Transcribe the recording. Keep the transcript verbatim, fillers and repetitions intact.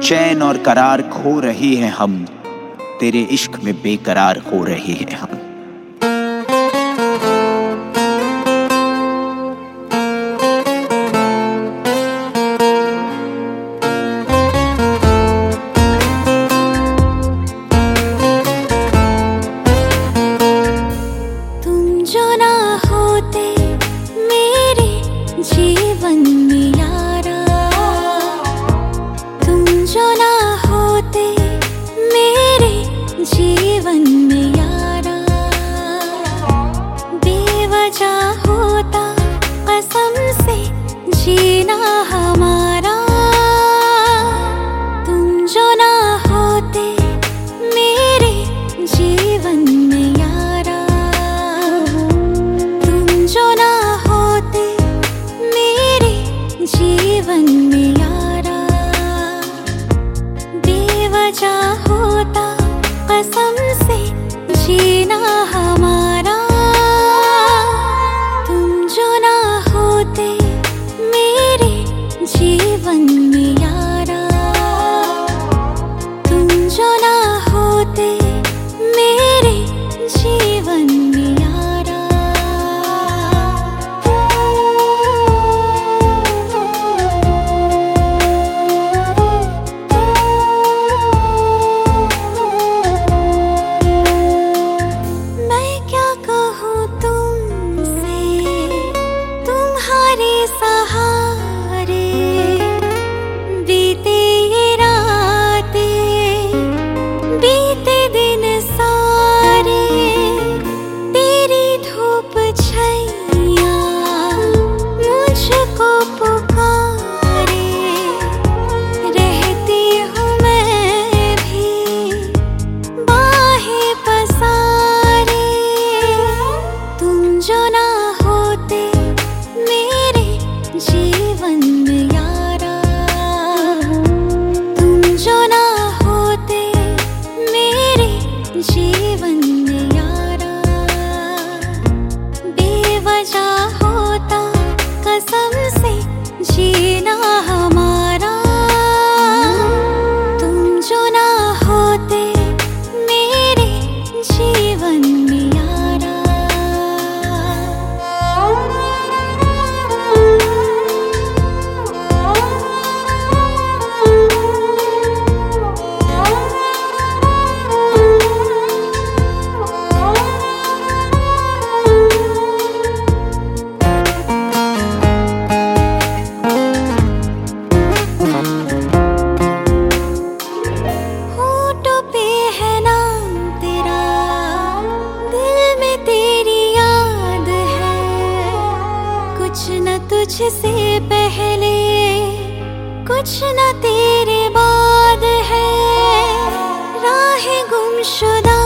चैन और करार खो रहे हैं हम, तेरे इश्क में बेकरार हो रहे हैं हम। तुम जो ना होते मेरे जीवन में यारा, तुम जो ना होते मेरे जीवन में यारा, बेवजह होता कसम से जीना हमारा। तुम जो ना होते मेरे जीवन में यारा, तुम जो ना होते मेरे जीवन में यारा, बेवजह होता कसम से जीना हमारा। तुम जो ना होते मेरे जीवन में यारा, तुम जो ना होते मेरे जीवन में यारा। मैं क्या कहूँ तुमसे, तुम्हारे सहारे बीते ये रातें, बीते दिन सारे, तेरी धूप छैया मुझको पुकारे, रहती हूँ मैं भी बाहें पसारे। तुम जो ना होते मेरे जीवन में यारा, तुम जो ना होते मेरे जीवन में यारा, बेवजह होता कसम से जीना हमारा। तुम जो ना होते मेरे जीवन में यारा। होठों पे है नाम तेरा, दिल में तेरी याद है, कुछ न तुझसे पहले, कुछ न तेरे बाद है, राहें गुमशुदा